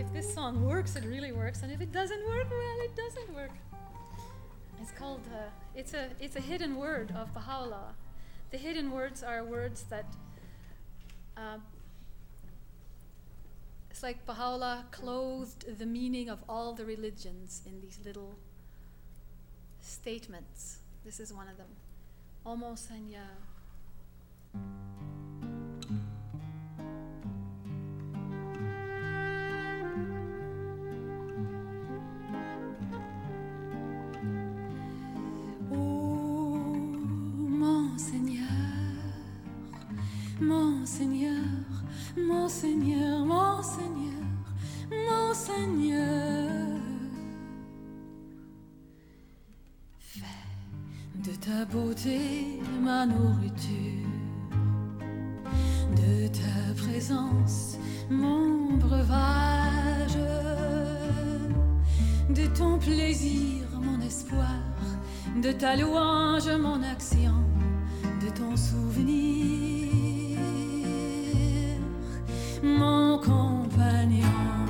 if this song works, it really works, and if it doesn't work, well, it doesn't work. It's called, it's a hidden word of Baha'u'llah. The hidden words are words that, it's like Baha'u'llah clothed the meaning of all the religions in these little statements. This is one of them. Omo Sanya. Mon Seigneur, mon Seigneur, mon Seigneur, mon Seigneur, fais de ta beauté ma nourriture, de ta présence mon breuvage, de ton plaisir mon espoir, de ta louange mon action, de ton souvenir mon compagnon.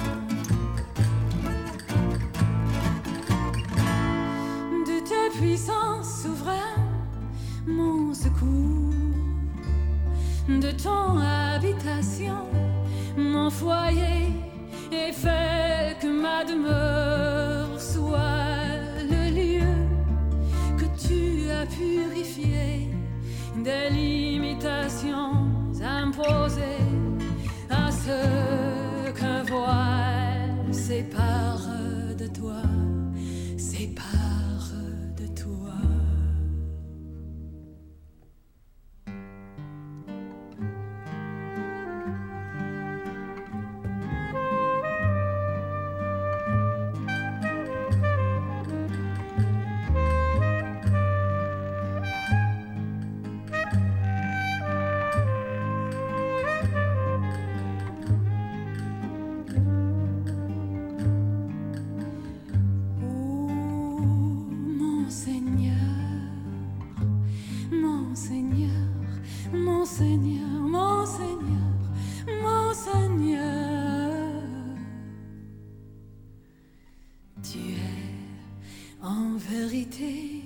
De ta puissance souveraine, mon secours, de ton habitation, mon foyer, et fais que ma demeure soit le lieu que tu as purifié des limitations imposées à ce qu'un voile sépare de toi, sépare de toi. Tu es en vérité